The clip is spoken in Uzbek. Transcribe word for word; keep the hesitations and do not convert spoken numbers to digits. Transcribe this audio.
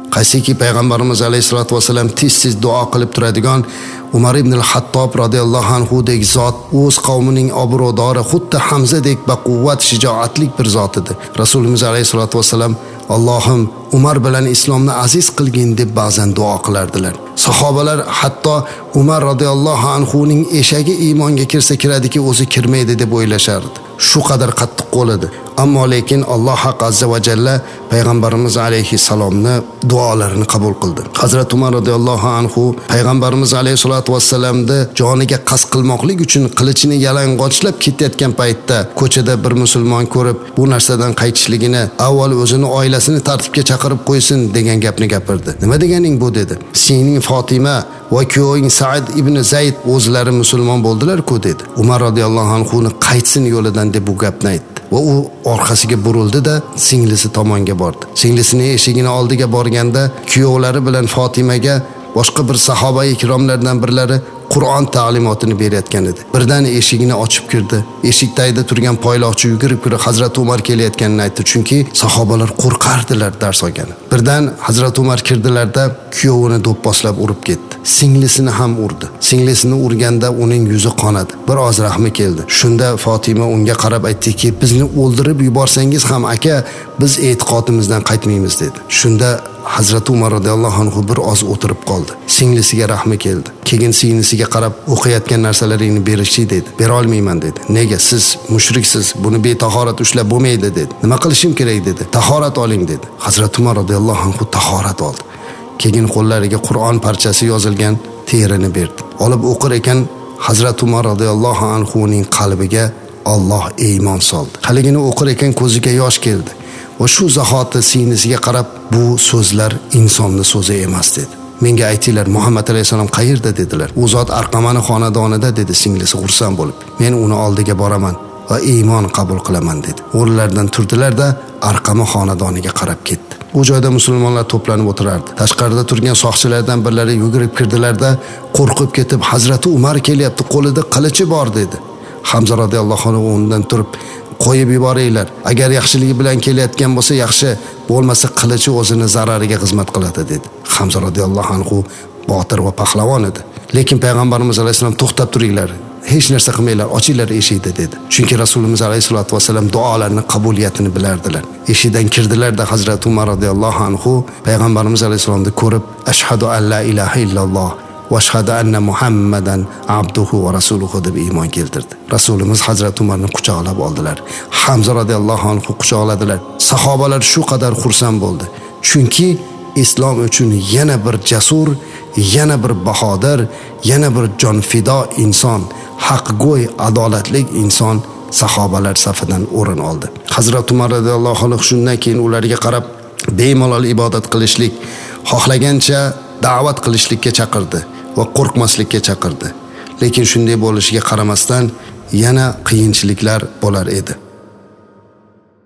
Qaysiki payg'ambarimiz alayhisolatu vasallam tez-tez duo qilib turadigan Umar ibn al-Hattob radhiyallohu anhu dek zot o'z qavmining obrodori, xuddi Hamzadek baquvvat, shijoatlik bir zot edi. Rasulimiz alayhisolatu vasallam Allohim Umar bilan islomni aziz qilgin deb ba'zan duo qilardilar. Sahobalar hatto Umar radhiyallohu anhu ning eshagi iymonga kirsa kiradiki, o'zi kirmaydi deb o'ylashardi. Shu qadar qattiq qo'l edi. Ammo lekin Alloh haq azza va jalla payg'ambarimiz alayhi salomni duolarini qabul qildi. Hazrat Umar radhiyallohu anhu payg'ambarimiz alayhisolatu vassalamni joniga qasd qilmoqlik uchun qilichini yalang'ochlab ketayotgan paytda ko'chada bir musulmon ko'rib, bu narsadan qaytishligini, avval o'zini oilasini tartibga chaqirib qo'ysin degan gapni gapirdi. Nima deganing bu dedi. Sening Fatima va kuyoving Sa'id ibn Zayd o'zlari musulmon bo'ldilar-ku dedi. Umar radhiyallohu anhu ni qaytsin yo'lidan deb bu gapni aytdi. Va u orqasiga burildi-da singlisi tomonga bordi. Singlisini eshigini oldiga borganda kuyovlari bilan Fatimaga boshqa bir sahoba ikromlardan birlari Qur'on ta'limotini berayotgan edi. Birdan eshigini ochib kirdi. Eshik tagida turgan poyloqchi yugurib kirib Hazrat Umar kelayotganini aytdi, chunki sahobalar qo'rqardilar dars olgani. Birdan Hazrat Umar kirdilarda kuyovini do'pposlab urib ketdi. Singlisini ham urdi. Singlisini urganda uning yuzi qonadi. Biroz rahmi keldi. Shunda Fatima unga qarab aytdiki, bizni o'ldirib yuborsangiz ham aka, biz e'tiqodimizdan qaytmaymiz dedi. Shunda Hazrat Umar radhiyallohu anhu bir oz o'tirib qoldi. Singlisiga rahmi keldi. Keyin singlisiga qarab o'qiyotgan narsalaringni berishchi dedi. Bera olmayman dedi. Nega? Siz mushriksiz. Buni betahorat ushlab bo'lmaydi dedi. Nima qilishim kerak dedi. Tahorat oling dedi. Hazrat Umar radhiyallohu anhu tahorat oldi. Keyin qo'llariga Qur'on parchasi yozilgan terini berdi. Olib o'qir ekan Hazrat Umar radhiyallohu anhu ning qalbiga Alloh iymon soldi. Haligini o'qir ekan ko'ziga yosh keldi. Va shu zahoti singlisiga qarab, bu so'zlar insonning so'zi emas dedi. Menga aytinglar, Muhammad alayhisalom qayerda dedilar. U zot Arqamani xonadonida dedi singlisi xursand bo'lib. Men uni oldiga boraman va iymon qabul qilaman dedi. O'rnlaridan turdilar-da Arqama xonadoniga qarab ketdi. U joyda musulmonlar to'planib o'tirardi. Tashqarida turgan soqchilardan birlari yugurib kirdilar-da, qo'rqib ketib, Hazrati Umar kelyapti, qo'lida qilichi bor dedi. Hamza radhiyallohu anhu undan turib, qo'yib yuboringlar. Agar yaxshiligi bilan kelayotgan bo'lsa yaxshi, bo'lmasa qilichi o'zini zarariga xizmat qiladi dedi. Hamza radhiyallohu anhu botir va pahlavon edi. Lekin payg'ambarimiz alayhisalom to'xtab turinglar. Hech narsa qilmanglar, ochinglar eshikni dedi. Chunki Rasulimiz alayhisolatu vasallam duolarining qabuliyatini bilardilar. Eshikdan kirdilar-da Hazrat Umar radhiyallohu anhu payg'ambarimiz alayhisalomni ko'rib, ashhadu an la ilaha illalloh va ashhadu anna Muhammadan abduhu va rasuluhu deb iymon keltirdi. Rasulimiz Hazrat Umarni quchoqlab oldilar. Hamza radhiyallohu anhu quchoqladilar. Sahobalar shu qadar xursand bo'ldi. Chunki islom uchun yana bir jasur, yana bir bahodir, yana bir jonfido inson, haqgo'y, adolatli inson sahobalar safidan o'rin oldi. Hazrat Umar radhiyallohu anhu shundan keyin ularga qarab bemalol ibodat qilishlik, xohlagancha da'vat qilishlikka chaqirdi va qo'rqmaslikka chaqirdi. Lekin shunday bo'lishiga qaramasdan yana qiyinchiliklar bo'lar edi.